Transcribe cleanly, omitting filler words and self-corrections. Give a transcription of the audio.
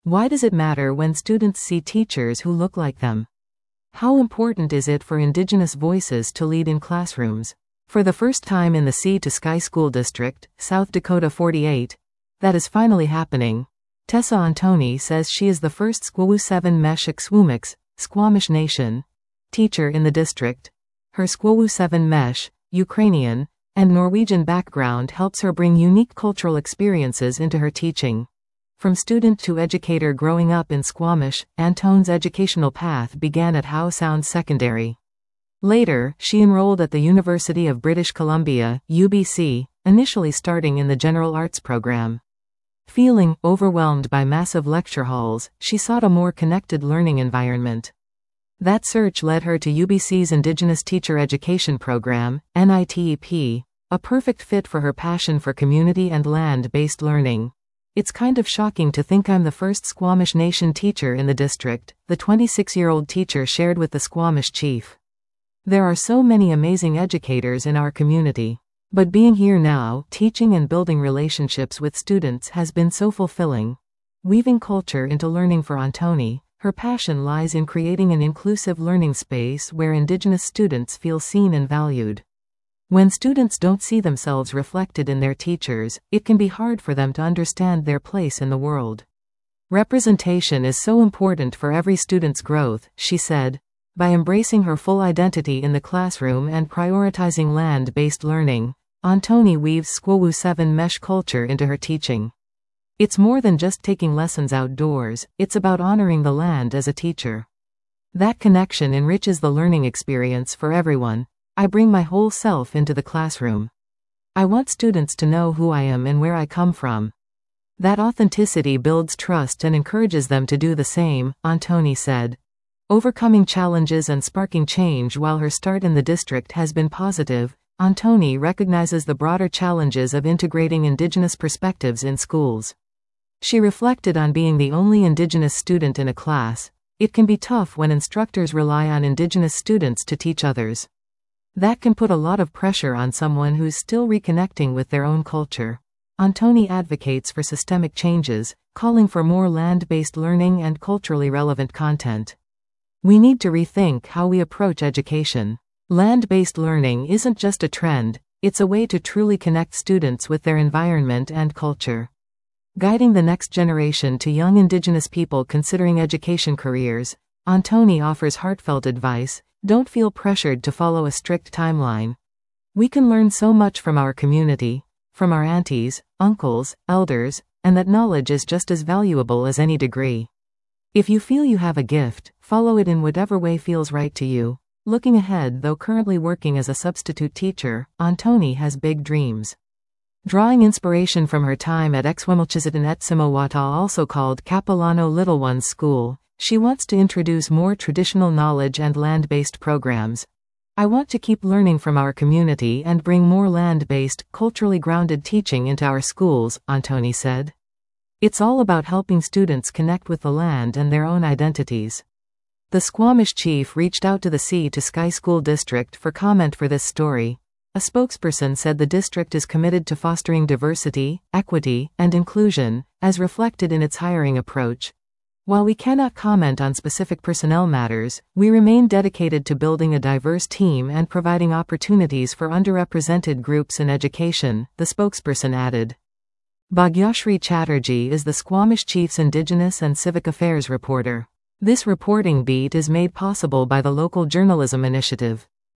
Why does it matter when students see teachers who look like them? How important is it for Indigenous voices to lead in classrooms? For the first time in the Sea to Sky School District, South Dakota 48, that is finally happening. Tessa Antoni says she is the first Squawu7 Mesh Squamish Nation teacher in the district. Her Squawu7 Mesh, Ukrainian, and Norwegian background helps her bring unique cultural experiences into her teaching. From student to educator growing up in Squamish, Antone's educational path began at Howe Sound Secondary. Later, she enrolled at the University of British Columbia, UBC, initially starting in the General Arts program. Feeling overwhelmed by massive lecture halls, she sought a more connected learning environment. That search led her to UBC's Indigenous Teacher Education Program, NITEP, a perfect fit for her passion for community and land-based learning. It's kind of shocking to think I'm the first Squamish Nation teacher in the district, the 26-year-old teacher shared with the Squamish chief. There are so many amazing educators in our community. But being here now, teaching and building relationships with students has been so fulfilling. Weaving culture into learning for Antoni, her passion lies in creating an inclusive learning space where Indigenous students feel seen and valued. When students don't see themselves reflected in their teachers, it can be hard for them to understand their place in the world. Representation is so important for every student's growth, she said. By embracing her full identity in the classroom and prioritizing land-based learning, Antoni weaves Squawu7 Mesh culture into her teaching. It's more than just taking lessons outdoors, it's about honoring the land as a teacher. That connection enriches the learning experience for everyone. I bring my whole self into the classroom. I want students to know who I am and where I come from. That authenticity builds trust and encourages them to do the same, Antoni said. Overcoming challenges and sparking change. While her start in the district has been positive, Antoni recognizes the broader challenges of integrating Indigenous perspectives in schools. She reflected on being the only Indigenous student in a class. It can be tough when instructors rely on Indigenous students to teach others. That can put a lot of pressure on someone who's still reconnecting with their own culture. Antoni advocates for systemic changes, calling for more land-based learning and culturally relevant content. We need to rethink how we approach education. Land-based learning isn't just a trend, it's a way to truly connect students with their environment and culture. Guiding the next generation to young Indigenous people considering education careers, Antoni offers heartfelt advice. Don't feel pressured to follow a strict timeline. We can learn so much from our community, from our aunties, uncles, elders, and that knowledge is just as valuable as any degree. If you feel you have a gift, follow it in whatever way feels right to you. Looking ahead, though currently working as a substitute teacher, Antoni has big dreams. Drawing inspiration from her time at Exwemilchisitan Etsimowata, also called Capilano Little Ones School, she wants to introduce more traditional knowledge and land-based programs. I want to keep learning from our community and bring more land-based, culturally grounded teaching into our schools, Antoni said. It's all about helping students connect with the land and their own identities. The Squamish chief reached out to the Sea to Sky School District for comment for this story. A spokesperson said the district is committed to fostering diversity, equity, and inclusion, as reflected in its hiring approach. While we cannot comment on specific personnel matters, we remain dedicated to building a diverse team and providing opportunities for underrepresented groups in education, the spokesperson added. Bhagyashree Chatterjee is the Squamish Chief's Indigenous and Civic Affairs reporter. This reporting beat is made possible by the Local Journalism Initiative.